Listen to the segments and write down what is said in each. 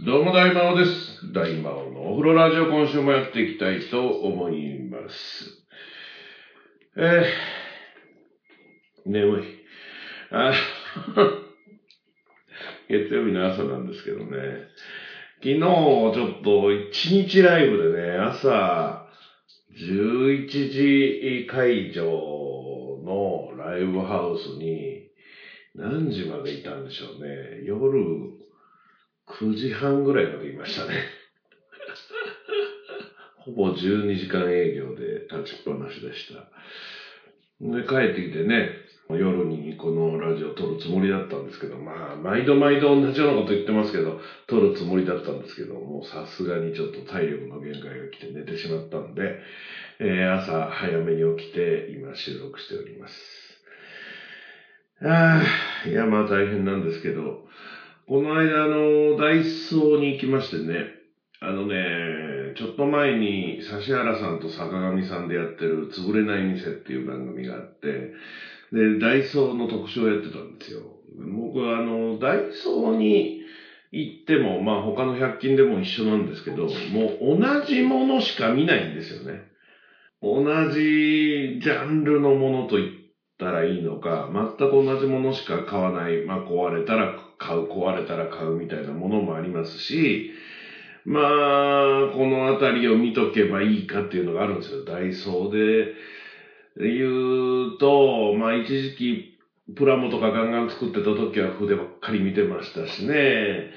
どうも大魔王です。大魔王のお風呂ラジオ、今週もやっていきたいと思います。眠い。月曜日の朝なんですけどね。昨日ちょっと1日ライブでね、朝11時会場のライブハウスに何時までいたんでしょうね。夜9時半ぐらいまでいましたね。ほぼ12時間営業で立ちっぱなしでした。で、帰ってきてね、夜にこのラジオ撮るつもりだったんですけど、毎度同じようなこと言ってますけど、撮るつもりだったんですけど、もうさすがにちょっと体力の限界が来て寝てしまったんで、朝早めに起きて今収録しております。いや、大変なんですけど、この間ダイソーに行きましてね、ちょっと前に指原さんと坂上さんでやってる潰れない店っていう番組があって、で、ダイソーの特集をやってたんですよ。僕はダイソーに行っても、他の100均でも一緒なんですけど、もう同じものしか見ないんですよね。同じジャンルのものと言ったらいいのか、全く同じものしか買わない。壊れたら買う、壊れたら買うみたいなものもありますし、このあたりを見とけばいいかっていうのがあるんですよ。ダイソーで言うと、一時期プラモとかガンガン作ってた時は筆ばっかり見てましたしね。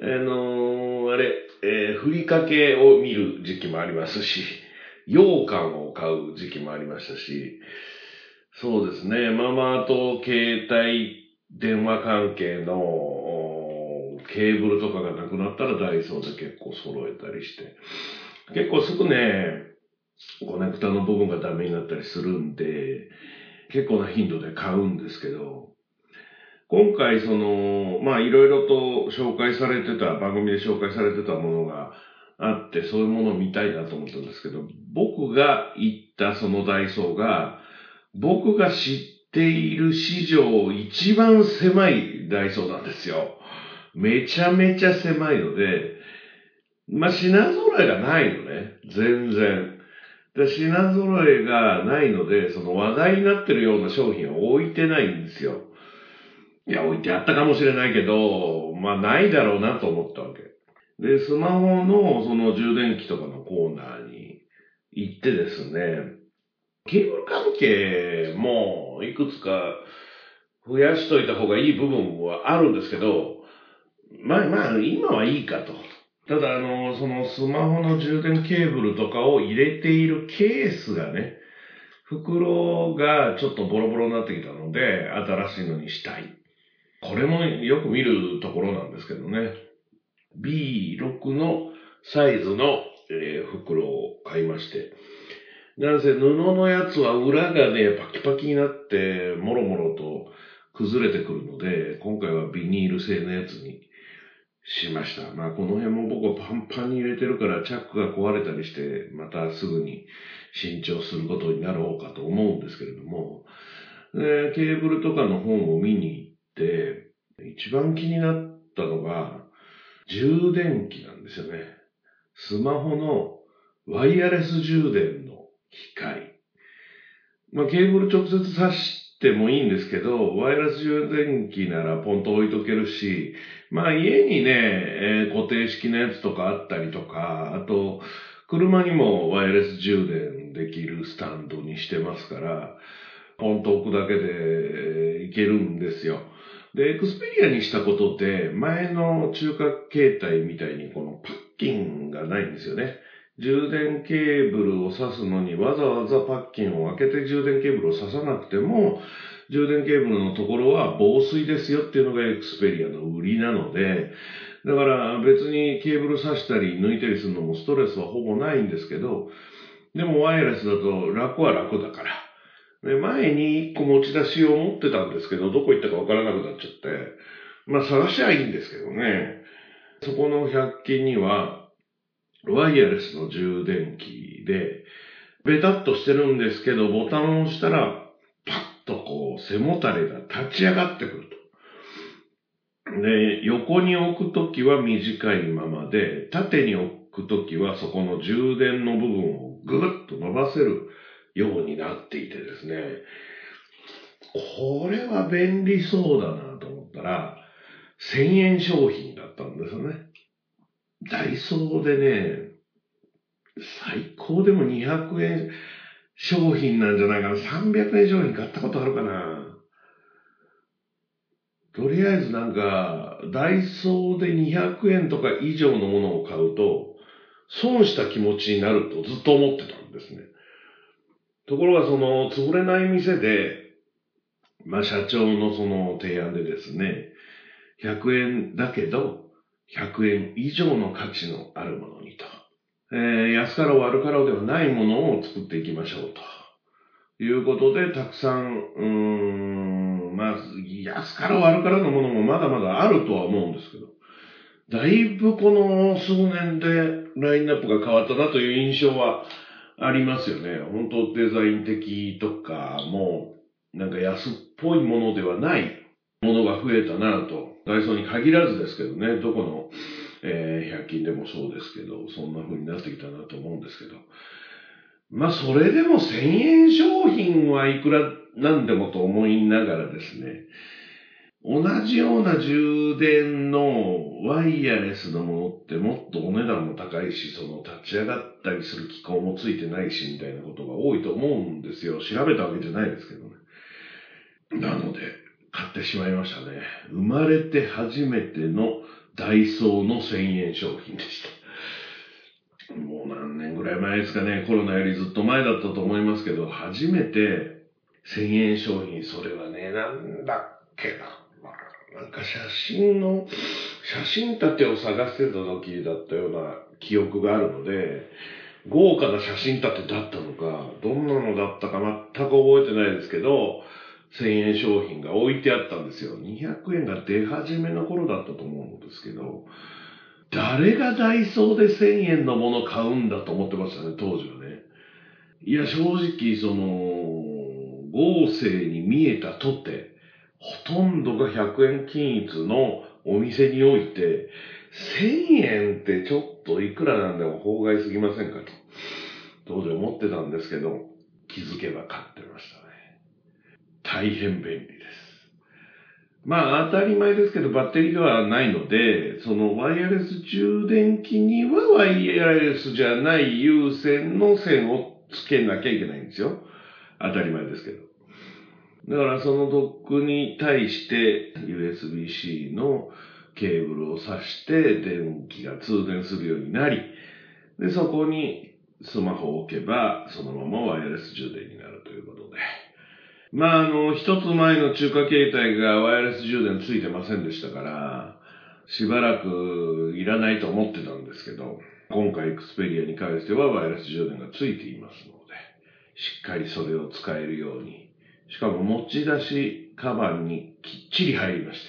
ふりかけを見る時期もありますし、羊羹を買う時期もありましたし、そうですね。あと携帯電話関係のケーブルとかがなくなったらダイソーで結構揃えたりして。結構すぐね、コネクタの部分がダメになったりするんで、結構な頻度で買うんですけど、今回いろいろと紹介されてた、番組で紹介されてたものがあって、そういうものを見たいなと思ったんですけど、僕が行ったそのダイソーが、僕が知っている史上一番狭いダイソーなんですよ。めちゃめちゃ狭いので、品揃えがないのね。全然。で、品揃えがないので、その話題になってるような商品を置いてないんですよ。いや、置いてあったかもしれないけど、ないだろうなと思ったわけ。で、スマホのその充電器とかのコーナーに行ってですね、ケーブル関係もいくつか増やしといた方がいい部分はあるんですけど、今はいいかと。ただそのスマホの充電ケーブルとかを入れているケースがね、袋がちょっとボロボロになってきたので、新しいのにしたい。これもよく見るところなんですけどね。B6 のサイズの、袋を買いまして。なんせ布のやつは裏がね、パキパキになって、もろもろと崩れてくるので、今回はビニール製のやつにしました。この辺も僕はパンパンに入れてるから、チャックが壊れたりして、またすぐに新調することになろうかと思うんですけれども、ケーブルとかの本を見に行って、一番気になったのが、充電器なんですよね。スマホのワイヤレス充電の機械。ケーブル直接挿してもいいんですけど、ワイヤレス充電器ならポンと置いとけるし、家にね、固定式のやつとかあったりとか、あと、車にもワイヤレス充電できるスタンドにしてますから、ポンと置くだけでいけるんですよ。で、エクスペリアにしたことで、前の中核携帯みたいにこのパッキンがないんですよね。充電ケーブルを挿すのにわざわざパッキンを開けて充電ケーブルを挿さなくても、充電ケーブルのところは防水ですよっていうのがエクスペリアの売りなので、だから別にケーブル挿したり抜いたりするのもストレスはほぼないんですけど、でもワイヤレスだと楽は楽だから。で、前に一個持ち出しを持ってたんですけど、どこ行ったかわからなくなっちゃって、探しゃいいんですけどね。そこの100均には、ワイヤレスの充電器で、ベタっとしてるんですけど、ボタンを押したら、パッと背もたれが立ち上がってくるで、横に置くときは短いままで、縦に置くときはそこの充電の部分をぐぐっと伸ばせるようになっていてですね、これは便利そうだなと思ったら、1000円商品だったんですよね。ダイソーでね、最高でも200円商品なんじゃないかな。300円商品買ったことあるかな。とりあえずなんか、ダイソーで200円とか以上のものを買うと、損した気持ちになるとずっと思ってたんですね。ところがその、潰れない店で、社長のその提案でですね、100円だけど、100円以上の価値のあるものにと。安かろう悪かろうではないものを作っていきましょうということで、たくさん、安かろう悪かろうのものもまだまだあるとは思うんですけど、だいぶこの数年でラインナップが変わったなという印象はありますよね。本当デザイン的とかも、なんか安っぽいものではないものが増えたなと。ダイソーに限らずですけどね、どこの、100均でもそうですけど、そんな風になってきたなと思うんですけど。それでも1000円商品はいくらなんでもと思いながらですね、同じような充電のワイヤレスのものってもっとお値段も高いし、その立ち上がったりする機構もついてないしみたいなことが多いと思うんですよ。調べたわけじゃないですけどね。なので、買ってしまいましたね。生まれて初めてのダイソーの1000円商品でした。もう何年ぐらい前ですかね。コロナよりずっと前だったと思いますけど、初めて1000円商品、それはね、なんだっけな。なんか写真立てを探してた時だったような記憶があるので、豪華な写真立てだったのか、どんなのだったか全く覚えてないですけど、1000円商品が置いてあったんですよ。200円が出始めの頃だったと思うんですけど、誰がダイソーで1000円のもの買うんだと思ってましたね、当時はね。いや、正直、豪勢に見えたとて、ほとんどが100円均一のお店において、1000円ってちょっといくらなんでも法外すぎませんかと、当時思ってたんですけど、気づけば買ってましたね。大変便利です。当たり前ですけど、バッテリーではないので、そのワイヤレス充電器にはワイヤレスじゃない有線の線をつけなきゃいけないんですよ。当たり前ですけど。だからそのドックに対して USB-C のケーブルを挿して電気が通電するようになり、で、そこにスマホを置けばそのままワイヤレス充電になるということで。一つ前の中華携帯がワイヤレス充電ついてませんでしたから、しばらくいらないと思ってたんですけど、今回エクスペリアに関してはワイヤレス充電がついていますので、しっかりそれを使えるように、しかも持ち出しカバンにきっちり入りました。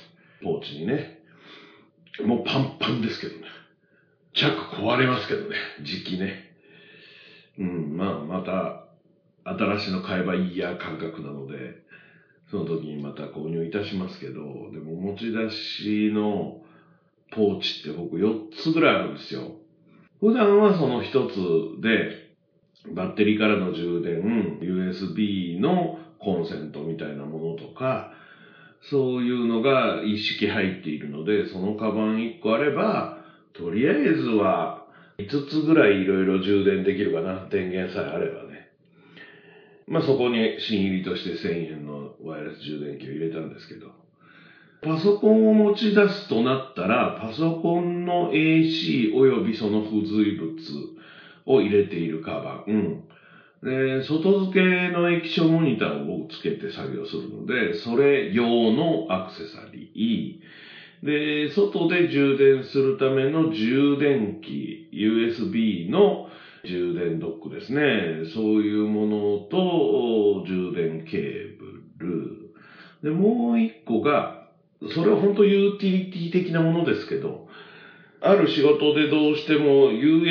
ポーチにね。もうパンパンですけどね。チャック壊れますけどね。時期ね。また新しいの買えばいいや感覚なので、その時にまた購入いたしますけど、でも持ち出しのポーチって僕4つぐらいあるんですよ。普段はその1つで、バッテリーからの充電、USB のコンセントみたいなものとか、そういうのが一式入っているので、そのカバン1個あれば、とりあえずは5つぐらいいろいろ充電できるかな。電源さえあればね。そこに新入りとして1000円のワイヤレス充電器を入れたんですけど、パソコンを持ち出すとなったら、パソコンの AC およびその付随物を入れているカバン、で、外付けの液晶モニターをつけて作業するので、それ用のアクセサリー、で、外で充電するための充電器、USB の充電ドックですね。そういうものと、充電ケーブル。で、もう一個が、それは本当ユーティリティ的なものですけど、ある仕事でどうしても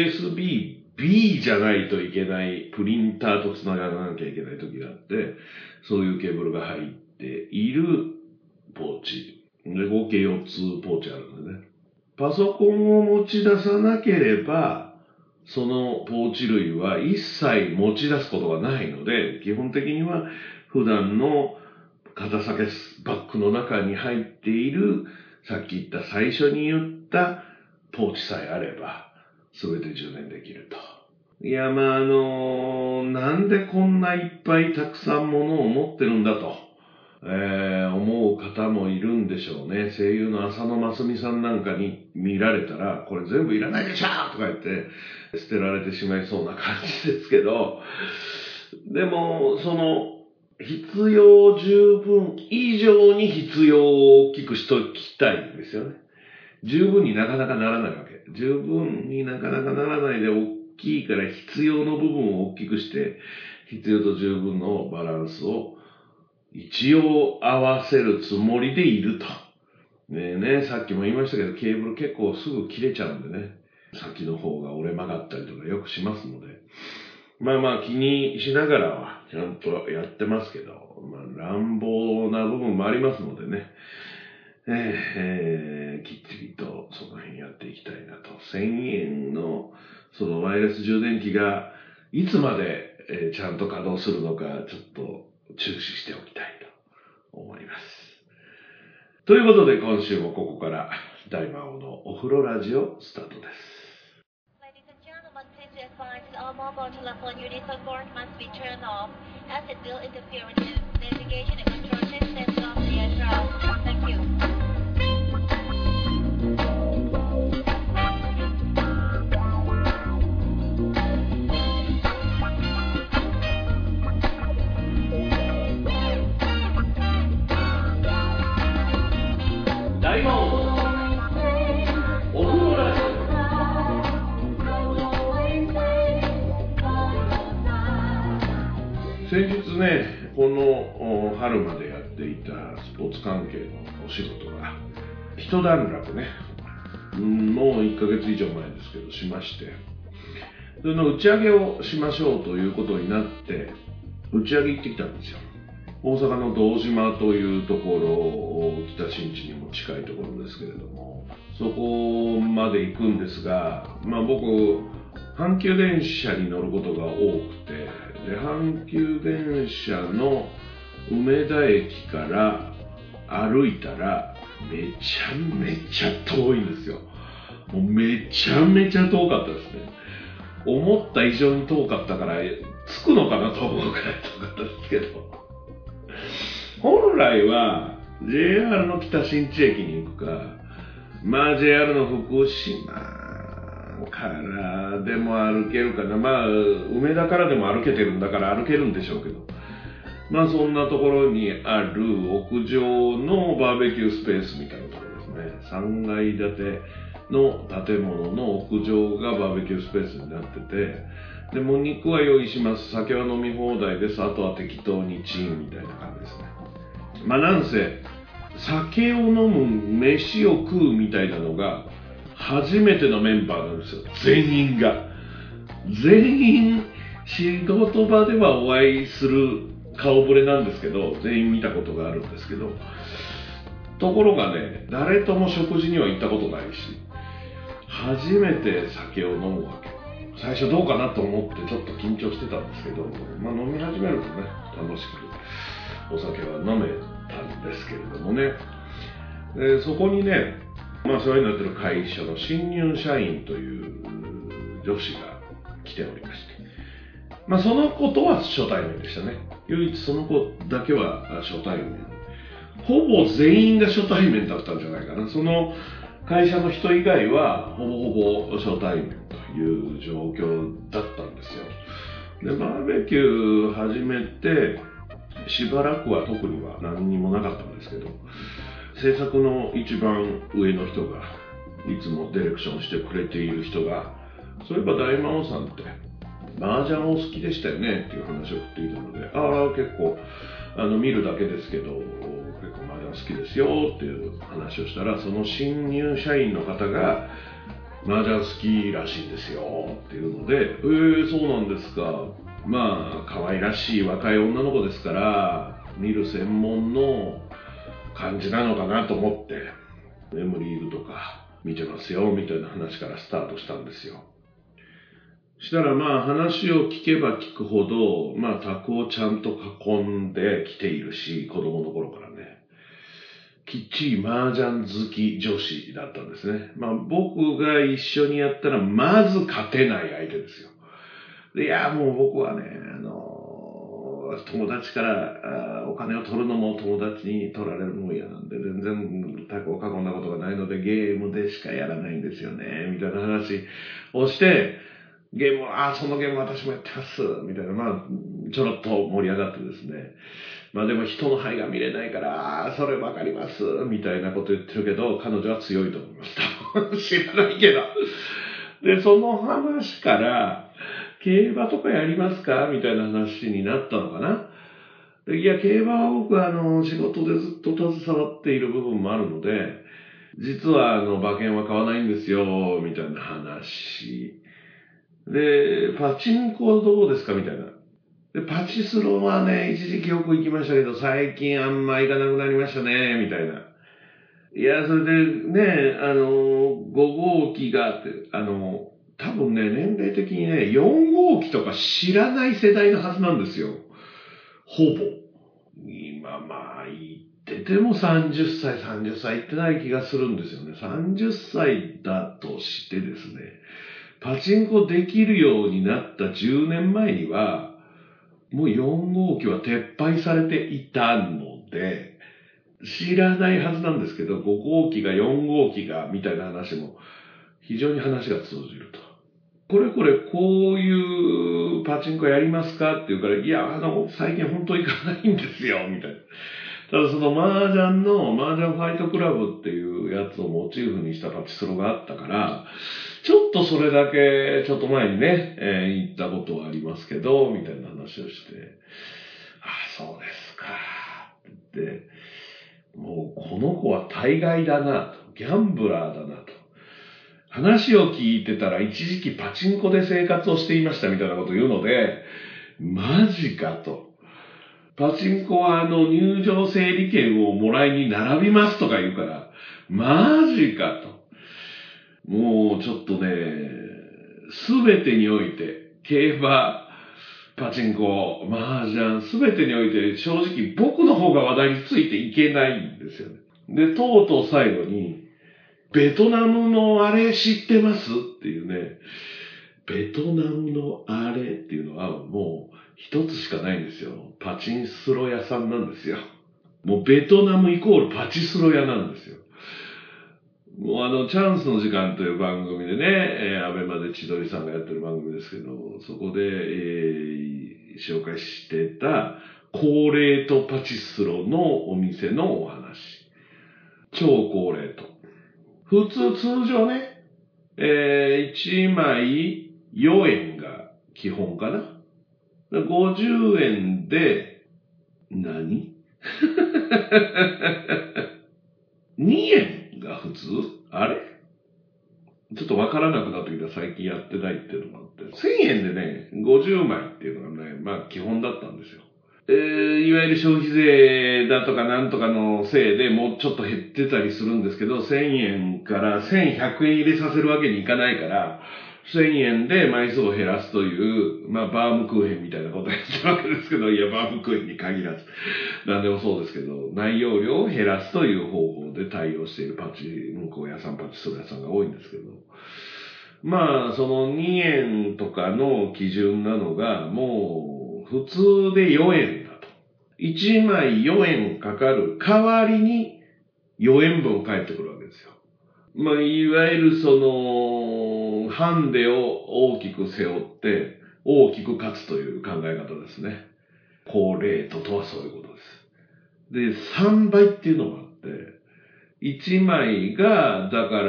USB-B じゃないといけないプリンターとつながらなきゃいけない時があって、そういうケーブルが入っているポーチ。 で、合計4つポーチあるんでね。パソコンを持ち出さなければ、そのポーチ類は一切持ち出すことがないので、基本的には普段の肩掛けバッグの中に入っている、さっき言った最初に言ったポーチさえあれば、すべて充電できると。いや、なんでこんないっぱいたくさんものを持ってるんだと、思う方もいるんでしょうね。声優の浅野真澄さんなんかに見られたら、これ全部いらないでしょとか言って、捨てられてしまいそうな感じですけど、でも、必要十分以上に必要を大きくしときたいんですよね。十分になかなかならないわけ。十分になかなかならないで大きいから必要の部分を大きくして、必要と十分のバランスを一応合わせるつもりでいると。さっきも言いましたけど、ケーブル結構すぐ切れちゃうんでね。先の方が折れ曲がったりとかよくしますので。気にしながらはちゃんとやってますけど、乱暴な部分もありますのでね。きっちりとその辺やっていきたいなと。1000円のそのワイヤレス充電器がいつまで、ちゃんと稼働するのかちょっと注視しておきたいと思います。ということで今週もここから大魔王のお風呂ラジオスタートです。 Please advise all mobile telephone unit support must be turned off as it will interfere with the navigation and control systems of the aircraft. Thank you. 大魔王のお風呂ラジオ。先日ね、この春までやっていたスポーツ関係のお仕事が一段落ね、もう1ヶ月以上前ですけどしまして、その打ち上げをしましょうということになって打ち上げ行ってきたんですよ。大阪の堂島というところ、北新地にも近いところですけれども、そこまで行くんですが、僕阪急電車に乗ることが多くて、で阪急電車の梅田駅から歩いたらめちゃめちゃ遠いんですよ。もうめちゃめちゃ遠かったですね。思った以上に遠かったから着くのかなと思うくらい遠かったですけど、本来は JR の北新地駅に行くか、JR の福島からでも歩けるかな。梅田からでも歩けてるんだから歩けるんでしょうけど。そんなところにある屋上のバーベキュースペースみたいなところですね。3階建ての建物の屋上がバーベキュースペースになってて、でも肉は用意します。酒は飲み放題です。あとは適当にチンみたいな感じですね。なんせ、酒を飲む、飯を食うみたいなのが、初めてのメンバーなんですよ。全員が。全員、仕事場ではお会いする顔ぶれなんですけど、全員見たことがあるんですけど、ところがね、誰とも食事には行ったことないし、初めて酒を飲むわけ。最初どうかなと思ってちょっと緊張してたんですけど、飲み始めるとね、楽しくお酒は飲めたんですけれどもね。でそこにね、世話になっている会社の新入社員という女子が来ておりまして、その子とは初対面でしたね。唯一その子だけは初対面。ほぼ全員が初対面だったんじゃないかな。その会社の人以外はほぼ初対面という状況だったんですよ。で、バーベキュー始めてしばらくは特には何にもなかったんですけど、制作の一番上の人がいつもディレクションしてくれている人が、そういえば大魔王さんって麻雀お好きでしたよねっていう話を振っていたので、結構見るだけですけど結構麻雀好きですよっていう話をしたら、その新入社員の方が麻雀好きらしいんですよっていうので、そうなんですか。可愛らしい若い女の子ですから、見る専門の感じなのかなと思って、M リーグとか見てますよみたいな話からスタートしたんですよ。したら話を聞けば聞くほど、卓をちゃんと囲んできているし、子供の頃からね、きっちり麻雀好き女子だったんですね。僕が一緒にやったらまず勝てない相手ですよ。で、いや、もう僕はね、友達からお金を取るのも友達に取られるのも嫌なんで、全然卓を囲んだことがないのでゲームでしかやらないんですよね、みたいな話をして、ゲームは、そのゲーム私もやってます、みたいな、ちょろっと盛り上がってですね。でも人の肺が見れないから、それわかります、みたいなこと言ってるけど、彼女は強いと思いました。知らないけど。で、その話から、競馬とかやりますかみたいな話になったのかな。いや、競馬は僕は仕事でずっと携わっている部分もあるので、実は馬券は買わないんですよ、みたいな話。で、パチンコはどうですかみたいな。で、パチスロはね、一時期よく行きましたけど、最近あんま行かなくなりましたね、みたいな。いや、それでね、5号機があって、多分ね、年齢的にね、4号機とか知らない世代のはずなんですよ。ほぼ。今行ってても30歳行ってない気がするんですよね。30歳だとしてですね、パチンコできるようになった10年前には、もう4号機は撤廃されていたので、知らないはずなんですけど、5号機が4号機がみたいな話も非常に話が通じると。これこういうパチンコやりますかって言うから、いや、最近本当行かないんですよ、みたいな。ただその麻雀ファイトクラブっていうやつをモチーフにしたパチスロがあったから、ちょっとそれだけ、ちょっと前にね、行ったことはありますけど、みたいな話をして、そうですか、って言って、もうこの子は大概だなと、ギャンブラーだなと。話を聞いてたら一時期パチンコで生活をしていましたみたいなことを言うので、マジかと。パチンコは入場整理券をもらいに並びますとか言うから、マジかと。もうちょっとね、すべてにおいて、競馬、パチンコ、麻雀、すべてにおいて正直僕の方が話題についていけないんですよね。で、とうとう最後に、ベトナムのあれ知ってますっていうね、ベトナムのあれっていうのはもう一つしかないんですよ。パチンスロ屋さんなんですよ。もうベトナムイコールパチスロ屋なんですよ。もうチャンスの時間という番組でね、アベマで千鳥さんがやってる番組ですけど、そこで、紹介してた高レートパチスロのお店のお話。超高レート。通常ね、1枚4円が基本かな。50円で、何2円が普通あれちょっとわからなくなってきた最近やってないっていうのがあって。1000円でね、50枚っていうのがね、基本だったんですよ。いわゆる消費税だとかなんとかのせいでもうちょっと減ってたりするんですけど、1000円から1100円入れさせるわけにいかないから、1000円で枚数を減らすという、バームクーヘンみたいなことをやってるわけですけど、いや、バームクーヘンに限らず、なんでもそうですけど、内容量を減らすという方法で対応しているパチンコ屋さん、パチスロ屋さんが多いんですけど、その2円とかの基準なのが、もう普通で4円だと。1枚4円かかる代わりに4円分返ってくるわけですよ。いわゆるその、ハンデを大きく背負って、大きく勝つという考え方ですね。高レートとはそういうことです。で、3倍っていうのがあって、1枚が、だから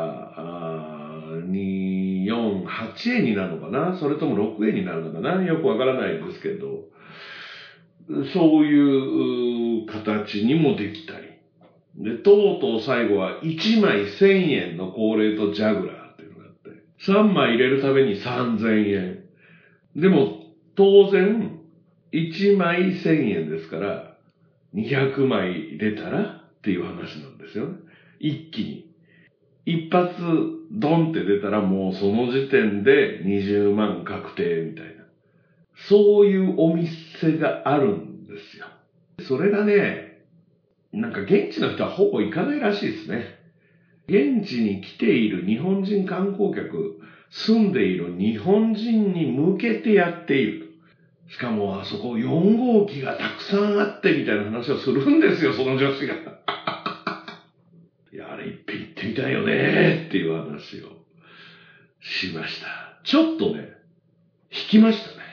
、2、4、8円になるのかな、それとも6円になるのかな、よくわからないですけど、そういう形にもできたり。で、とうとう最後は1枚1000円の高レートジャグラーっていうのがあって、3枚入れるために3000円。でも、当然、1枚1000円ですから、200枚入れたらっていう話なんですよね。一気に。一発ドンって出たらもうその時点で20万確定みたいな。そういうお店があるんですよ。それがね、なんか現地の人はほぼ行かないらしいですね。現地に来ている日本人観光客、住んでいる日本人に向けてやっている。しかもあそこ4号機がたくさんあってみたいな話をするんですよ、その女子が。いや、あれいっぺん行ってみたいよねっていう話をしました。ちょっとね、引きましたね。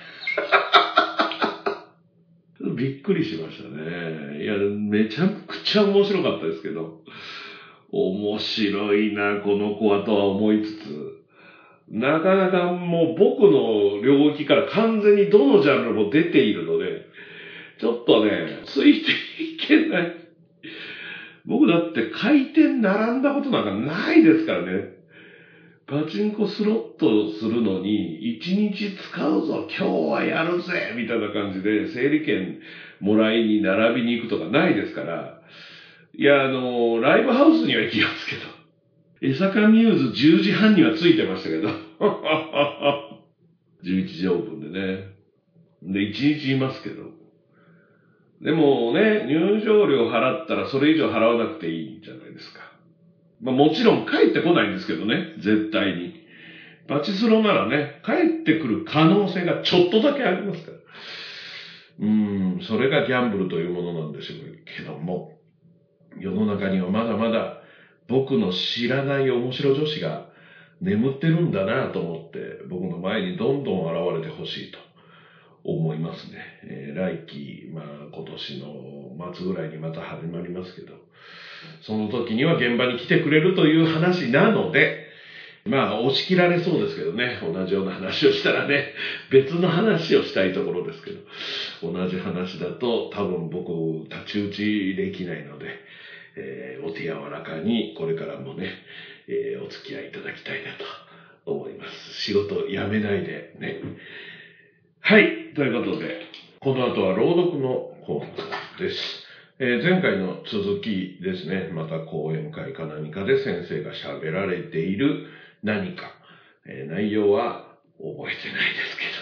びっくりしましたね。いや、めちゃくちゃ面白かったですけど、面白いな、この子はとは思いつつ、なかなかもう僕の領域から完全にどのジャンルも出ているので、ちょっとね、ついていけない。僕だって回転並んだことなんかないですからね。パチンコスロットするのに、1日使うぞ、今日はやるぜみたいな感じで、整理券もらいに並びに行くとかないですから、いや、ライブハウスには行きますけど、江坂ミューズ10時半にはついてましたけど、11時オープンでね。で、1日いますけど。でもね、入場料払ったらそれ以上払わなくていいんじゃないですか。まあもちろん帰ってこないんですけどね、絶対に。パチスロならね、帰ってくる可能性がちょっとだけありますから。それがギャンブルというものなんでしょうけども、世の中にはまだまだ僕の知らない面白女子が眠ってるんだなと思って、僕の前にどんどん現れてほしいと思いますね。来期、今年の末ぐらいにまた始まりますけど、その時には現場に来てくれるという話なので、押し切られそうですけどね、同じような話をしたらね、別の話をしたいところですけど、同じ話だと多分僕、太刀打ちできないので、お手柔らかにこれからもね、お付き合いいただきたいなと思います。仕事辞めないでね。はい、ということで、この後は朗読のコーナーです。前回の続きですね、また講演会か何かで先生が喋られている何か、内容は覚えてないですけ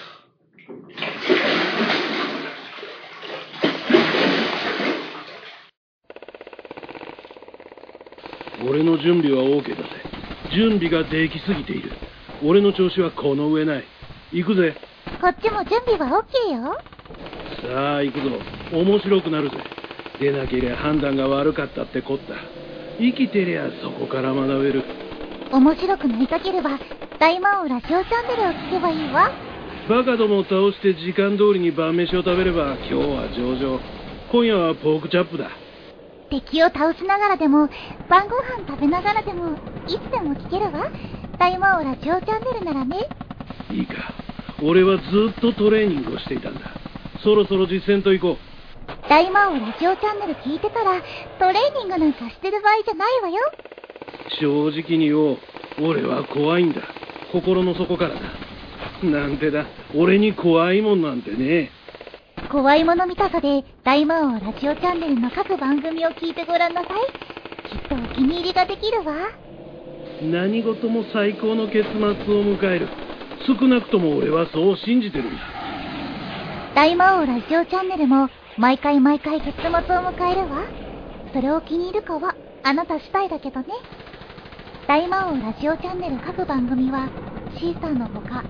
ど。俺の準備は OK だぜ。準備ができすぎている。俺の調子はこの上ない。行くぜ。 こっちも準備は OK よ。 さあ行くぞ。面白くなるぜ。出なけりゃ判断が悪かったってこった。生きてりゃそこから学べる。 面白くなりたければ大魔王ラジオチャンネルを聞けばいいわ。 バカどもを倒して時間通りに晩飯を食べれば今日は上々。今夜はポークチャップだ。 敵を倒しながらでも晩ご飯食べながらでもいつでも聞けるわ。大魔王ラジオチャンネルならね。 いいか。俺はずっとトレーニングをしていたんだ。そろそろ実践と行こう。 大魔王ラジオチャンネル聞いてたらトレーニングなんかしてる場合じゃないわよ。 正直に言おう。俺は怖いんだ。心の底からだ。なんてだ。俺に怖いもんなんてね。 怖いもの見たさで大魔王ラジオチャンネルの各番組を聞いてごらんなさい。きっとお気に入りができるわ。 何事も最高の結末を迎える。少なくとも俺はそう信じてるんだ。 大魔王ラジオチャンネルも毎回結末を迎えるわ。それを気に入るかはあなた次第だけどね。大魔王ラジオチャンネル各番組はシーサーのほか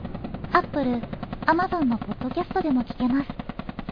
Apple、Amazon のポッドキャストでも聞けます。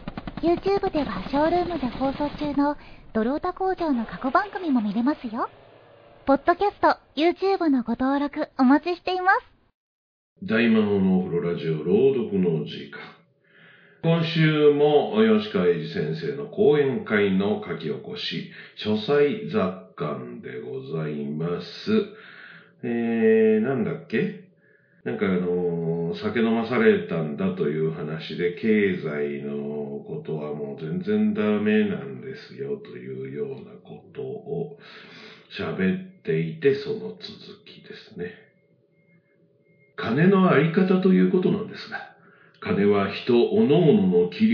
YouTube ではショールームで放送中のドルオタ工場の過去番組も見れますよ。ポッドキャスト、YouTube のご登録お待ちしています。 大魔王のお風呂ラジオ朗読の時間。今週も吉川英治先生の講演会の書き起こし、書斎雑感でございます。なんだっけ？なんか酒飲まされたんだという話で、経済のことはもう全然ダメなんですよというようなことを喋っていて、その続きですね。金のあり方ということなんですが、金は人各々の器量、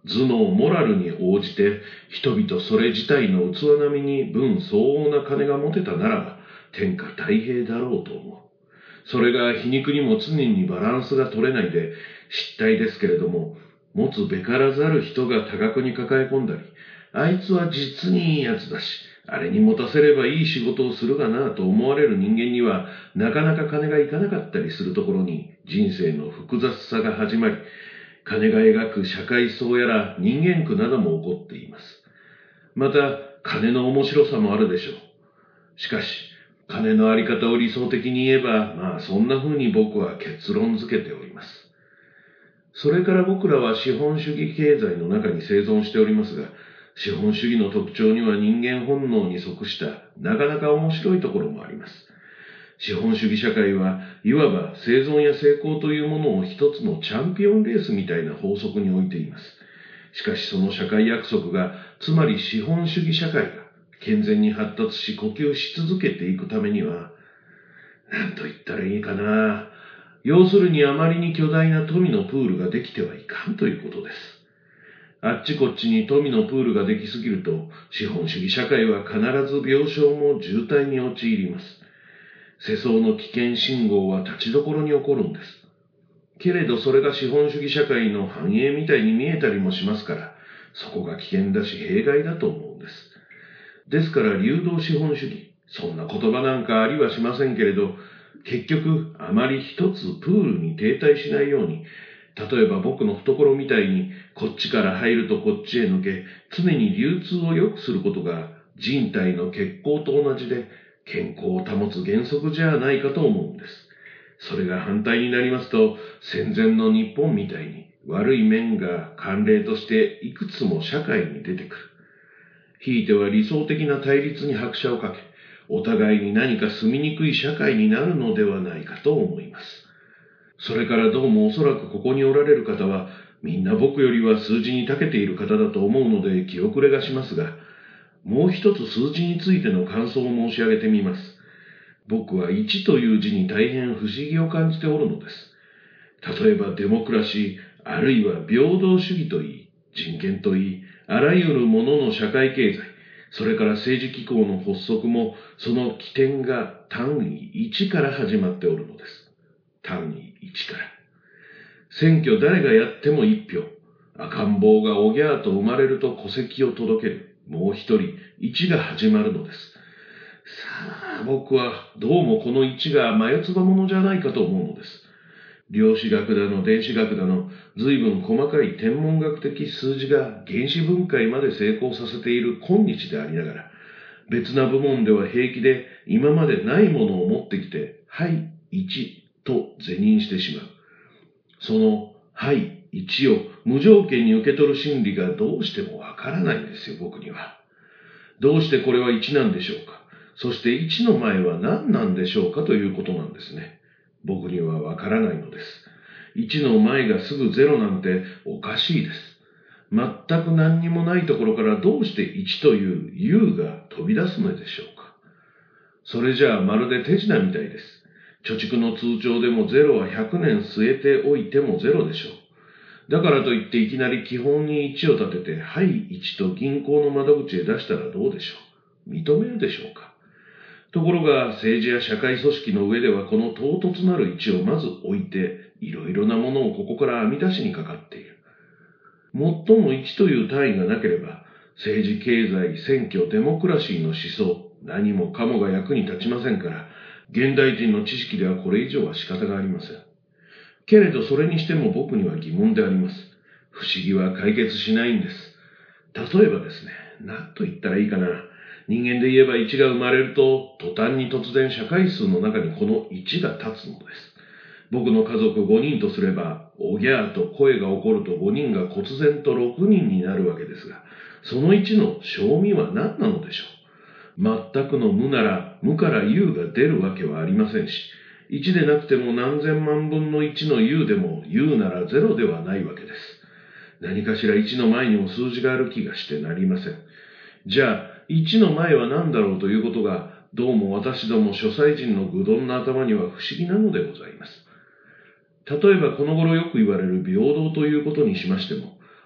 頭脳モラルに応じて人々それ自体の器並みに分相応な金が持てたならば天下太平だろうと思う。それが皮肉にも常にバランスが取れないで失態ですけれども、持つべからざる人が多額に抱え込んだり、あいつは実にいいやつだし、あれに持たせればいい仕事をするがなと思われる人間にはなかなか金がいかなかったりするところに人生の複雑さが始まり、金が描く社会層やら人間苦なども起こっています。また金の面白さもあるでしょう。しかし金のあり方を理想的に言えば、そんな風に僕は結論付けております。それから僕らは資本主義経済の中に生存しておりますが、資本主義の特徴には人間本能に即したなかなか面白いところもあります。資本主義社会はいわば生存や成功というものを一つのチャンピオンレースみたいな法則に置いています。しかしその社会約束が、つまり資本主義社会が健全に発達し呼吸し続けていくためには、何と言ったらいいかな。要するにあまりに巨大な富のプールができてはいかんということです。あっちこっちに富のプールができすぎると、資本主義社会は必ず病床も渋滞に陥ります。世相の危険信号は立ちどころに起こるんです。けれどそれが資本主義社会の繁栄みたいに見えたりもしますから、そこが危険だし弊害だと思うんです。ですから流動資本主義、そんな言葉なんかありはしませんけれど、結局あまり一つプールに停滞しないように、例えば僕の懐みたいにこっちから入るとこっちへ抜け、常に流通を良くすることが人体の血行と同じで健康を保つ原則じゃないかと思うんです。それが反対になりますと、戦前の日本みたいに悪い面が慣例としていくつも社会に出てくる。ひいては理想的な対立に拍車をかけ、お互いに何か住みにくい社会になるのではないかと思います。それからどうもおそらくここにおられる方は、みんな僕よりは数字に長けている方だと思うので気遅れがしますが、もう一つ数字についての感想を申し上げてみます。僕は1という字に大変不思議を感じておるのです。例えばデモクラシー、あるいは平等主義といい、人権といい、あらゆるものの社会経済、それから政治機構の発足も、その起点が単位1から始まっておるのです。単位1から。選挙誰がやっても1票。赤ん坊がおぎゃーと生まれると戸籍を届ける。もう一人、1が始まるのです。さあ、僕はどうもこの1が眉唾者じゃないかと思うのです。量子学だの電子学だの、随分細かい天文学的数字が原子分解まで成功させている今日でありながら、別な部門では平気で今までないものを持ってきて、はい、1と是認してしまう。その、はい、1を無条件に受け取る心理がどうしてもわからないんですよ、僕には。どうしてこれは1なんでしょうか。そして1の前は何なんでしょうかということなんですね。僕にはわからないのです。1の前がすぐ0なんておかしいです。全く何にもないところからどうして1という U が飛び出すのでしょうか。それじゃあまるで手品みたいです。貯蓄の通帳でも0は100年据えておいても0でしょう。だからといっていきなり基本に1を立てて、はい1と銀行の窓口へ出したらどうでしょう。認めるでしょうか。ところが政治や社会組織の上ではこの唐突なる1をまず置いて、いろいろなものをここから編み出しにかかっている。最も1という単位がなければ、政治、経済、選挙、デモクラシーの思想、何もかもが役に立ちませんから、現代人の知識ではこれ以上は仕方がありません。けれどそれにしても僕には疑問であります。不思議は解決しないんです。例えばですね、何と言ったらいいかな。人間で言えば1が生まれると、途端に突然社会数の中にこの1が立つのです。僕の家族5人とすれば、おぎゃーと声が起こると5人が忽然と6人になるわけですが、その1の証味は何なのでしょう。全くの無なら、無から U が出るわけはありませんし、1でなくても何千万分の1の U でも U なら0ではないわけです。何かしら1の前にも数字がある気がしてなりません。じゃあ、1の前は何だろうということが、どうも私ども諸才人の愚鈍な頭には不思議なのでございます。例えばこの頃よく言われる平等ということにしましても、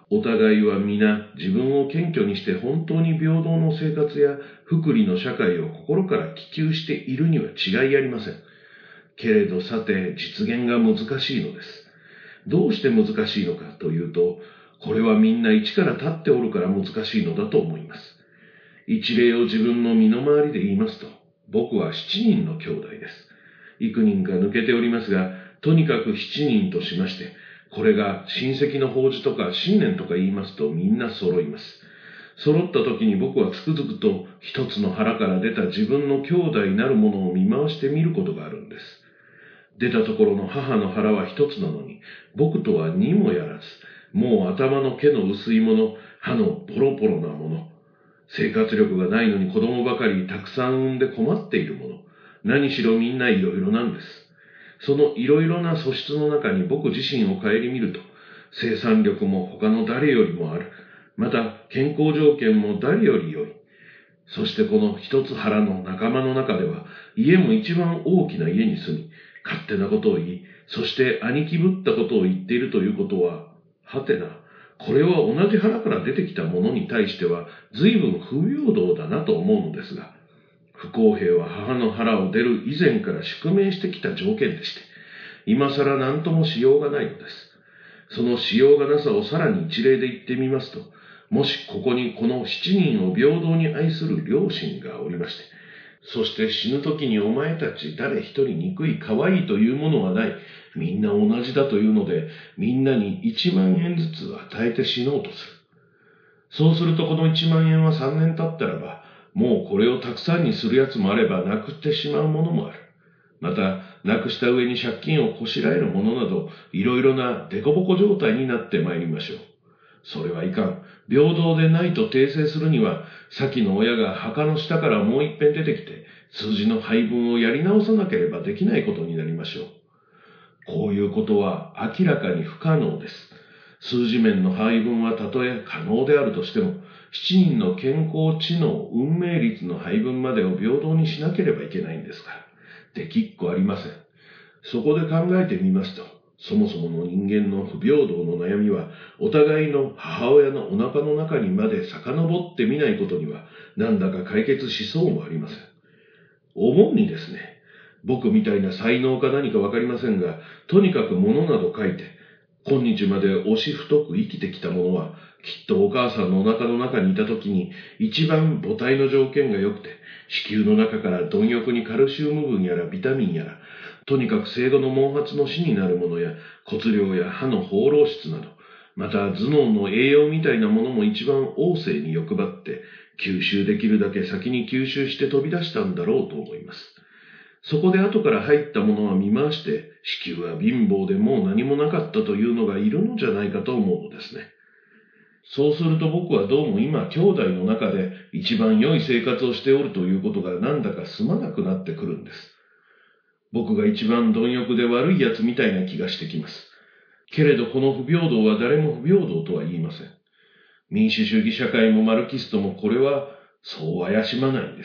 お互いは皆自分を謙虚にして本当に平等の生活や福利の社会を心から希求しているには違いありません。けれどさて実現が難しいのです。どうして難しいのかというと、これはみんな一から立っておるから難しいのだと思います。一例を自分の身の回りで言いますと、僕は7人の兄弟です。幾人か抜けておりますが、とにかく7人としまして、これが親戚の法事とか新年とか言いますとみんな揃います。揃った時に僕はつくづくと一つの腹から出た自分の兄弟なるものを見回してみることがあるんです。出たところの母の腹は一つなのに、僕とは2もやらず、もう頭の毛の薄いもの、歯のポロポロなもの、生活力がないのに子供ばかりたくさん産んで困っているもの、何しろみんないろいろなんです。そのいろいろな素質の中に僕自身を顧みると、生産力も他の誰よりもある。また健康条件も誰より良い。そしてこの一つ腹の仲間の中では、家も一番大きな家に住み、勝手なことを言い、そして兄貴ぶったことを言っているということは、はてな、これは同じ腹から出てきたものに対しては随分不平等だなと思うのですが、不公平は母の腹を出る以前から宿命してきた条件でして、今更何ともしようがないのです。そのしようがなさをさらに一例で言ってみますと、もしここにこの7人を平等に愛する両親がおりまして、そして死ぬ時にお前たち誰一人憎い可愛いというものはない、みんな同じだというので、みんなに1万円ずつ与えて死のうとする。そうするとこの1万円は3年経ったらば、もうこれをたくさんにするやつもあればなくってしまうものもある。また、なくした上に借金をこしらえるものなど、いろいろなデコボコ状態になってまいりましょう。それはいかん。平等でないと訂正するには、先の親が墓の下からもう一遍出てきて、数字の配分をやり直さなければできないことになりましょう。こういうことは明らかに不可能です。数字面の配分はたとえ可能であるとしても、7人の健康、知能、運命率の配分までを平等にしなければいけないんですから、できっこありません。そこで考えてみますと、そもそもの人間の不平等の悩みは、お互いの母親のお腹の中にまで遡ってみないことには、なんだか解決しそうもありません。思うにですね、僕みたいな才能か何かわかりませんが、とにかく物など書いて、今日まで押し太く生きてきた者は、きっとお母さんのお腹の中にいた時に、一番母体の条件が良くて、子宮の中から貪欲にカルシウム分やらビタミンやら、とにかく生後の毛髪の死になるものや、骨量や歯の放浪質など、また頭脳の栄養みたいなものも一番旺盛に欲張って、吸収できるだけ先に吸収して飛び出したんだろうと思います。そこで後から入ったものは見回して、子宮は貧乏でもう何もなかったというのがいるのじゃないかと思うのですね。そうすると僕はどうも今兄弟の中で一番良い生活をしておるということがなんだかすまなくなってくるんです。僕が一番貪欲で悪いやつみたいな気がしてきます。けれどこの不平等は誰も不平等とは言いません。民主主義社会もマルキストもこれはそう怪しまないんです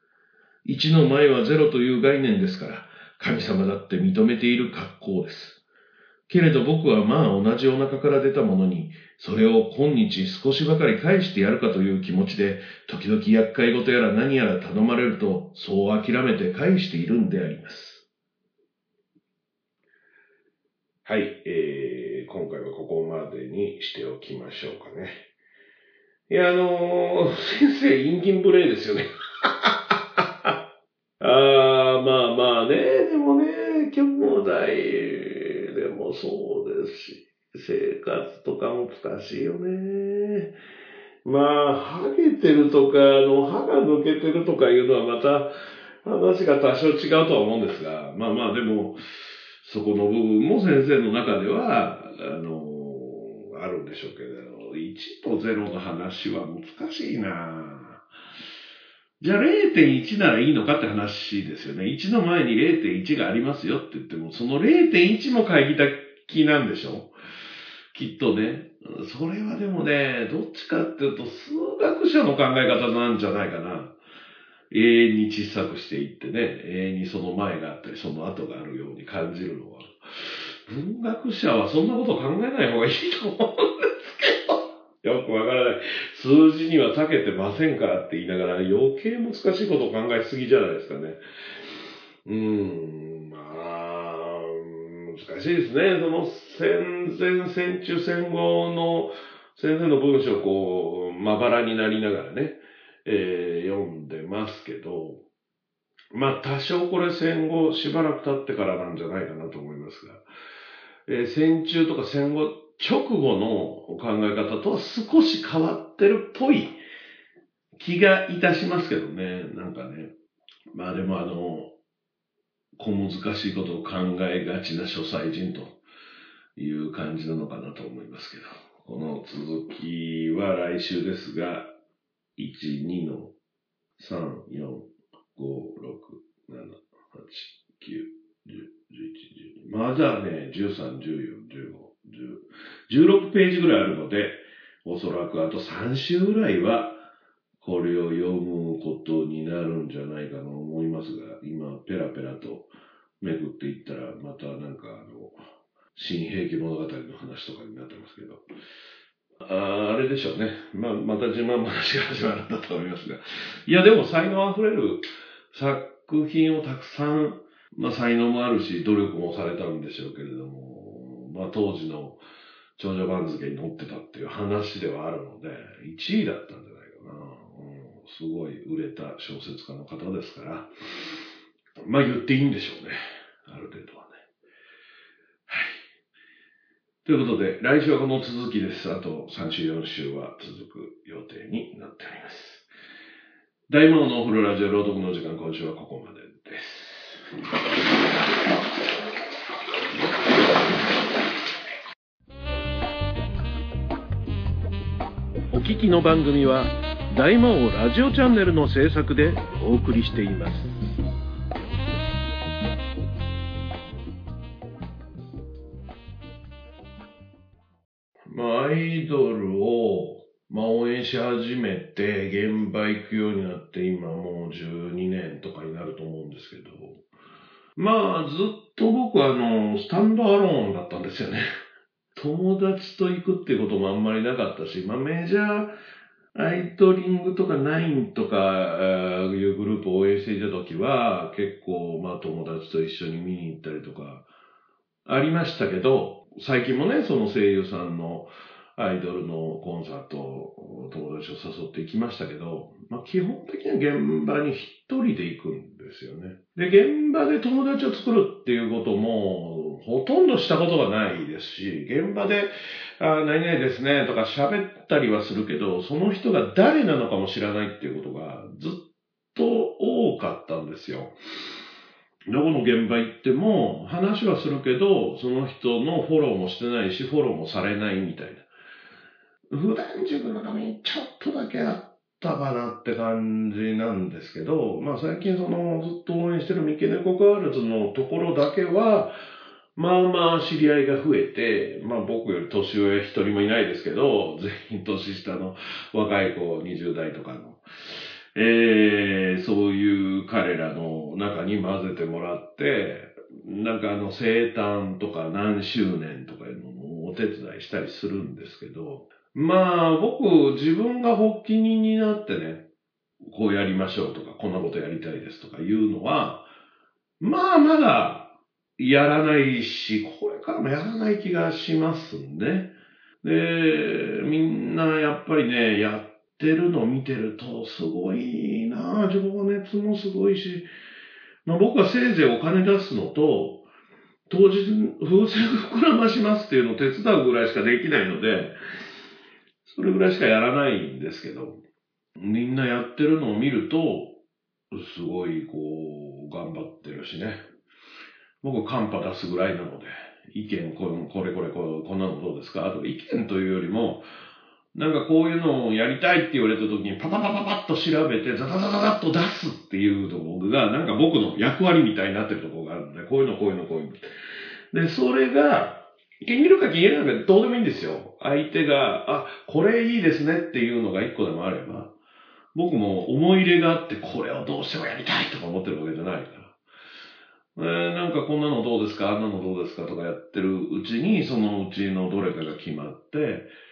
。1の前は0という概念ですから、神様だって認めている格好です。けれど僕はまあ同じお腹から出たものに、それを今日少しばかり返してやるかという気持ちで、時々厄介事やら何やら頼まれると、そう諦めて返しているんであります。はい、今回はここまでにしておきましょうかね。いや、先生、陰金無礼ですよね。まあまあね、でもね、兄弟でもそうですし、生活とか難しいよね。まあ、ハゲてるとか、歯が抜けてるとかいうのはまた話が多少違うとは思うんですが、まあまあでも、そこの部分も先生の中では、あるんでしょうけど、1と0の話は難しいな。じゃあ 0.1 ならいいのかって話ですよね。1の前に 0.1 がありますよって言っても、その 0.1 も懐疑的なんでしょきっとね。それはでもね、どっちかっていうと数学者の考え方なんじゃないかな。永遠に小さくしていってね、永遠にその前があったり、その後があるように感じるのは。文学者はそんなこと考えない方がいいと思うんですけど。 よくわからない。数字には長けてませんからって言いながら余計難しいことを考えすぎじゃないですかね。まあ、難しいですね。その戦前、戦中、戦後の先生の文章をこう、まばらになりながらね、読んでますけど、まあ多少これ戦後しばらく経ってからなんじゃないかなと思いますが、戦中とか戦後直後の考え方とは少し変わってるっぽい気がいたしますけどね、なんかね。まあでも小難しいことを考えがちな諸歳人という感じなのかなと思いますけど、この続きは来週ですが、1、2の3、4、5、6、7、8、9、10、11、12。まだね、13、14、15、16ページぐらいあるので、おそらくあと3週ぐらいは、これを読むことになるんじゃないかと思いますが、今、ペラペラとめくっていったら、またなんか新兵器物語の話とかになってますけど、あれでしょうね。また自慢話が始まるんだと思いますが。いや、でも才能あふれる作品をたくさん、才能もあるし、努力もされたんでしょうけれども、当時の長者番付に載ってたっていう話ではあるので、1位だったんじゃないかな。すごい売れた小説家の方ですから、言っていいんでしょうね。ある程度はね。はい。ということで、来週はこの続きです。あと3週、4週は続く予定になっております。大魔王のお風呂ラジオ朗読の時間、今週はここまでです。 お聞きの番組は大魔王ラジオチャンネルの制作でお送りしています。 アイドルを、応援し始めて、現場行くようになって今もう12年とかになると思うんですけど、ずっと僕はスタンドアローンだったんですよね。友達と行くっていうこともあんまりなかったし、メジャーアイドリングとかナインとかいうグループを応援していた時は結構友達と一緒に見に行ったりとかありましたけど、最近もね、その声優さんのアイドルのコンサートを友達を誘って行きましたけど、基本的には現場に一人で行くんですよね。で、現場で友達を作るっていうこともほとんどしたことがないですし、現場で、何々ですねとか喋ったりはするけど、その人が誰なのかも知らないっていうことがずっと多かったんですよ。どこの現場行っても話はするけど、その人のフォローもしてないし、フォローもされないみたいな。普段塾のためにちょっとだけあったかなって感じなんですけど、最近ずっと応援してる三毛猫ガールズのところだけは、知り合いが増えて、僕より年上一人もいないですけど、全員年下の若い子、20代とかの、そういう彼らの中に混ぜてもらって、生誕とか何周年とかいうのをお手伝いしたりするんですけど、僕、自分が発起人になってね、こうやりましょうとか、こんなことやりたいですとかいうのは、まだやらないし、これからもやらない気がしますね。で、みんなやっぱりね、やってるのを見てると、すごいなぁ、情熱もすごいし、僕はせいぜいお金出すのと、当日風船膨らましますっていうのを手伝うぐらいしかできないので、それぐらいしかやらないんですけど、みんなやってるのを見ると、すごい頑張ってるしね。僕、カンパ出すぐらいなので、意見、こんなのどうですか？あと、意見というよりも、こういうのをやりたいって言われた時に、パパッと調べて、ザザザザザッと出すっていうところが、僕の役割みたいになってるところがあるので、こういうの。で、それが、気に入るか気に入らないかどうでもいいんですよ。相手が、これいいですねっていうのが一個でもあれば、僕も思い入れがあって、これをどうしてもやりたいとか思ってるわけじゃないから。こんなのどうですか、あんなのどうですかとかやってるうちに、そのうちのどれかが決まって、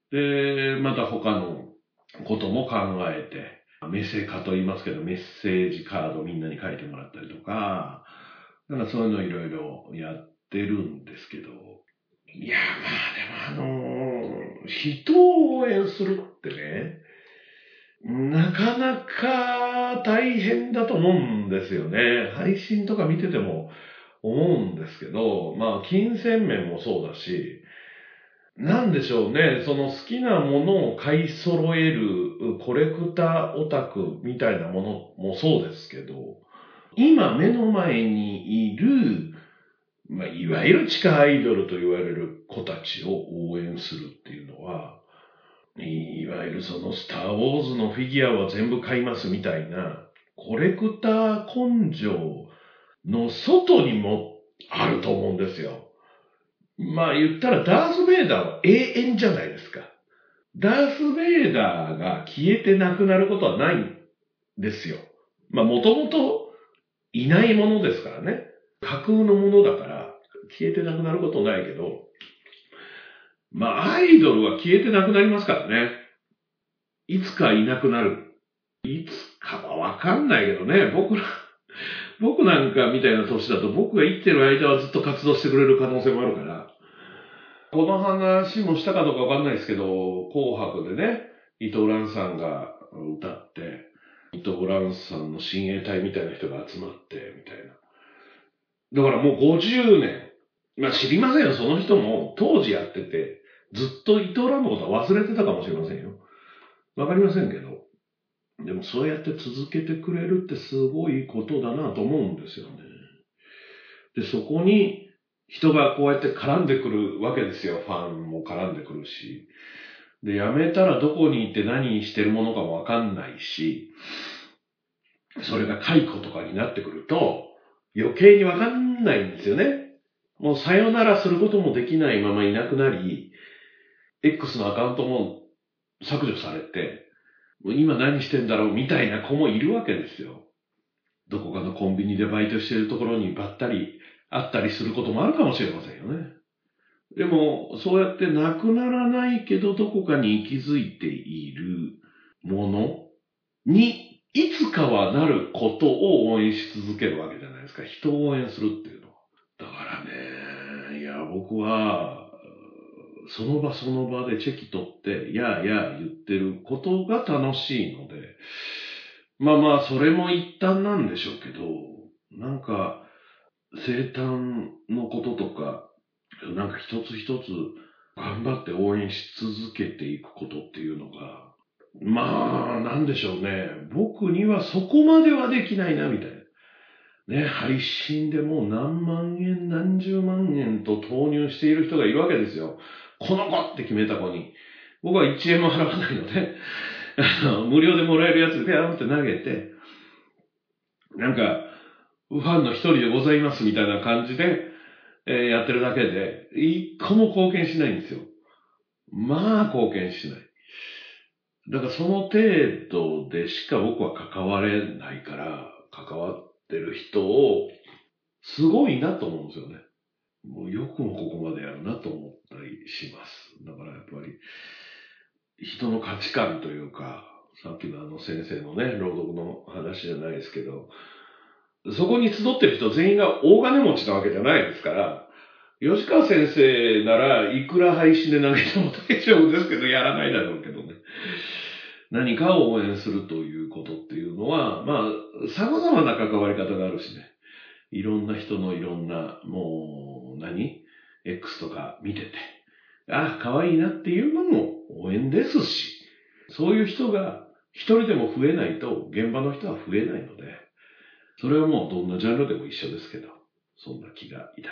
で、また他のことも考えて、メセカと言いますけど、メッセージカードみんなに書いてもらったりとか、なんかそういうのいろいろやってるんですけど、いや、まあでも人を応援するってね、なかなか大変だと思うんですよね。配信とか見てても思うんですけど、まあ金銭面もそうだし、なんでしょうね、その好きなものを買い揃えるコレクターオタクみたいなものもそうですけど、今目の前にいる、まあ、いわゆる地下アイドルと言われる子たちを応援するっていうのは、いわゆるそのスター・ウォーズのフィギュアは全部買いますみたいな、コレクター根性の外にもあると思うんですよ。まあ言ったらダース・ベイダーは永遠じゃないですか。ダース・ベイダーが消えてなくなることはないんですよ。まあもともといないものですからね。架空のものだから消えてなくなることないけど、まあアイドルは消えてなくなりますからね。いつかいなくなる。いつかはわかんないけどね。僕なんかみたいな年だと僕が生きてる間はずっと活動してくれる可能性もあるから。この話もしたかどうかわかんないですけど、紅白でね、伊藤蘭さんが歌って、伊藤蘭さんの親衛隊みたいな人が集まって、みたいな。だからもう50年。まあ知りませんよ。その人も当時やってて、ずっと伊藤蘭のことは忘れてたかもしれませんよ。わかりませんけど。でもそうやって続けてくれるってすごいことだなと思うんですよね。で、そこに人がこうやって絡んでくるわけですよ。ファンも絡んでくるし。で、辞めたらどこに行って何してるものかもわかんないし、それが解雇とかになってくると余計にわかんないんですよね。もうさよならすることもできないままいなくなり、X のアカウントも削除されて、今何してんだろうみたいな子もいるわけですよ。どこかのコンビニでバイトしてるところにばったり会ったりすることもあるかもしれませんよね。でも、そうやってなくならないけどどこかに息づいているものにいつかはなることを応援し続けるわけじゃないですか。人を応援するっていうのは。だからね、いや、僕は、その場その場でチェキ取って、やあやあ言ってることが楽しいので、まあまあ、それも一旦なんでしょうけど、なんか、生誕のこととか、なんか一つ一つ頑張って応援し続けていくことっていうのが、まあ、なんでしょうね。僕にはそこまではできないな、みたいな。ね、配信でもう何万円、何十万円と投入している人がいるわけですよ。この子って決めた子に。僕は1円も払わないので、無料でもらえるやつでペアンって投げて、なんか、ファンの一人でございますみたいな感じで、やってるだけで、一個も貢献しないんですよ。まあ、貢献しない。だからその程度でしか僕は関われないから、関わってる人を、すごいなと思うんですよね。もうよくもここまでやるなと思ったりします。だからやっぱり、人の価値観というか、さっきの先生のね、朗読の話じゃないですけど、そこに集ってる人全員が大金持ちなわけじゃないですから、吉川先生ならいくら配信で投げても大丈夫ですけど、やらないだろうけどね。何かを応援するということっていうのは、まあ、様々な関わり方があるしね。いろんな人のいろんな、もう、X とか見てて、あ、可愛いなっていうのも応援ですし、そういう人が一人でも増えないと現場の人は増えないので、それはもうどんなジャンルでも一緒ですけど、そんな気がいたします。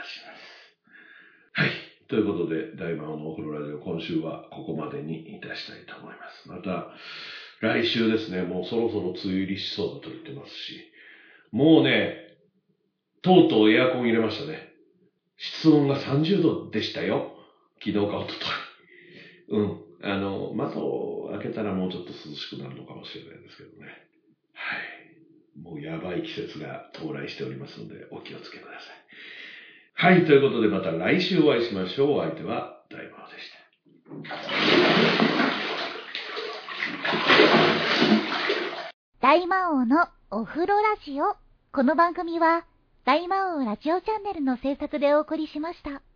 はい。ということで、大魔王のお風呂ラジオ、今週はここまでにいたしたいと思います。また、来週ですね、もうそろそろ梅雨入りしそうだと言ってますし、もうね、とうとうエアコン入れましたね。室温が30度でしたよ。昨日か一昨日。窓を開けたらもうちょっと涼しくなるのかもしれないですけどね。はい。もうやばい季節が到来しておりますので、お気をつけください。はい。ということで、また来週お会いしましょう。お相手は大魔王でした。 大魔王のお風呂ラジオ。この番組は大魔王ラジオチャンネルの制作でお送りしました。